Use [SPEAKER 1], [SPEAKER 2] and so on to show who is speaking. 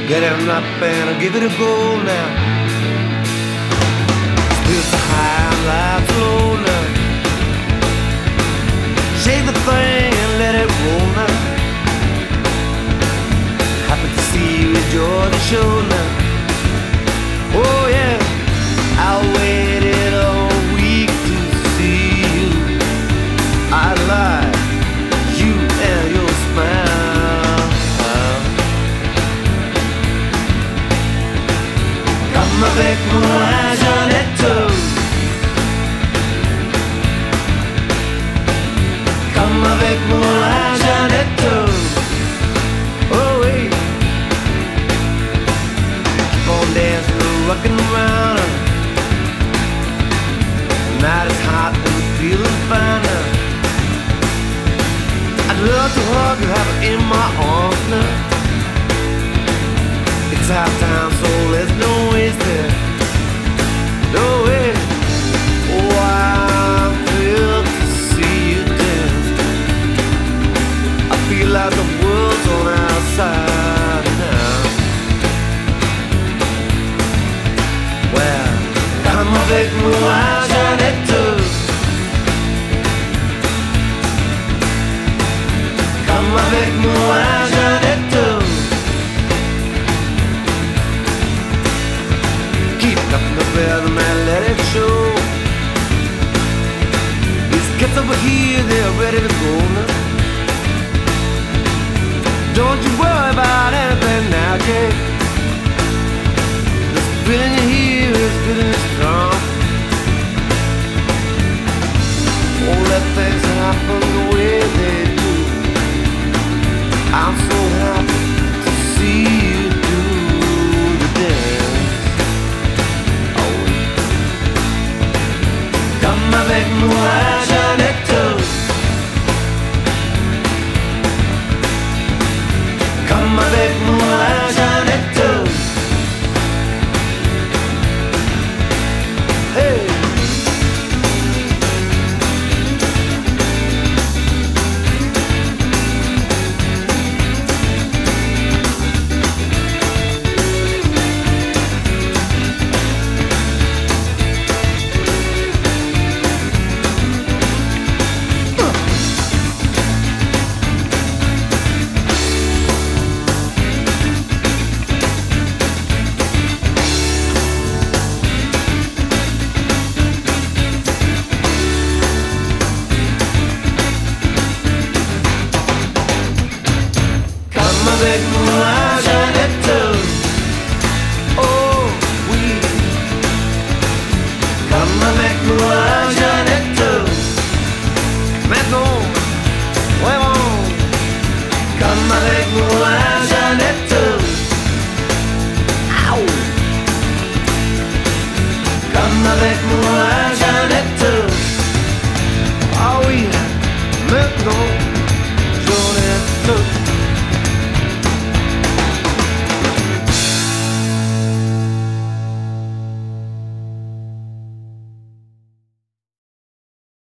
[SPEAKER 1] Get him up and I'll give it a go now. Spirits are high and life's low now. Shake the thing and let it roll now. Happy to see you enjoy the show now. Oh yeah, I waited all week to see you. I like you and your smile. Come avec moi, Jeannette. Come avec moi, Jeannette. Oh oui. Keep on dancing, rocking around. The night is hot and we're feeling fine. I'd love to hug you, have it in my arms now. It's our time, so there's no wasting. No way. Oh, I'm thrilled to see you dance. I feel like the world's on our side now. Well, come avec moi, Jeannette. Come avec moi, Jeannette. Keep up the rhythm and let it show. These kids over here, they're ready to go now. Don't you worry about anything now, kid. This feeling you hear is feeling strong. Won't let things happen the way they do. I'm so happy to see you do the dance. Oh, come avec moi, Jeannette. Come avec moi, Jeannette. Hey. Avec moi, Jeannette. Oh oui. Come avec moi, Jeannette. Maintenant, vraiment. Come avec moi, Jeannette. Ow. Come avec moi.